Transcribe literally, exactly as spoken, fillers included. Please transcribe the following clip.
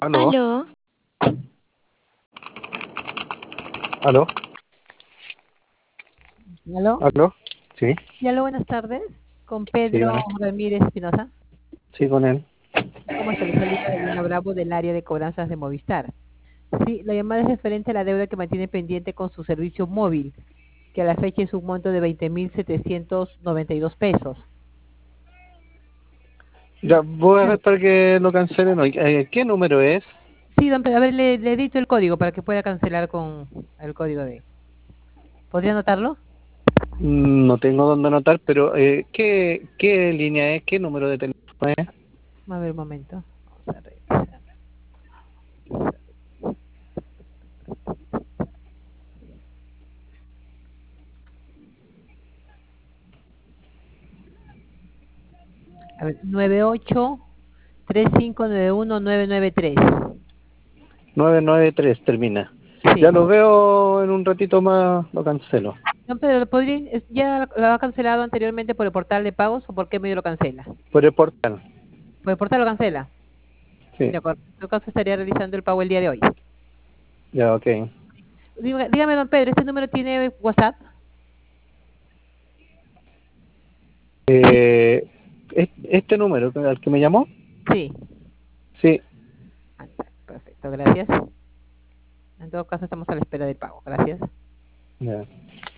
Aló, Aló, aló, ¿Aló? aló. Sí, Sí, aló, buenas tardes. Con sí, Pedro bueno, Ramírez Espinosa. sí, con él. ¿Cómo está? Le saluda Daniela Bravo del área de cobranzas de Movistar. Sí, la llamada es referente a la deuda que mantiene pendiente con su servicio móvil, que a la fecha es un monto de veinte mil setecientos noventa y dos pesos. Ya, voy a Claro. ver para que lo cancelen hoy. Eh, ¿qué número es? Sí, don Pedro, a ver, le, le edito el código para que pueda cancelar con el código de... ¿Podría anotarlo? Mm, No tengo dónde anotar, pero eh, ¿qué, qué línea es? ¿Qué número de teléfono es? A ver, un momento. Vamos a revisar. A ver, nueve ocho tres cinco nueve uno nueve nueve tres. nueve nueve tres termina. Sí. Ya lo veo en un ratito más, lo cancelo. No, pero ¿lo podría, es- ya lo ha cancelado anteriormente por el portal de pagos o por qué medio lo cancela? Por el portal. Por el portal lo cancela. Sí, De acuerdo. En todo caso estaría realizando el pago el día de hoy. ya, ok. Dígame, dígame, don Pedro, ¿este número tiene WhatsApp? Sí, Eh, ¿es- ¿Este número al que me llamó? sí. Sí, Ah, perfecto, gracias. En todo caso estamos a la espera del pago. Gracias. ya.